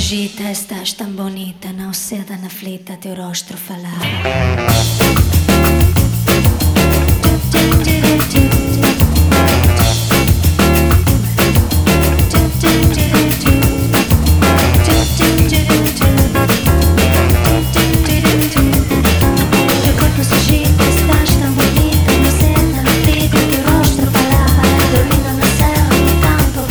agita, estás tão bonita, não ceda na aflita, teu rostro falava.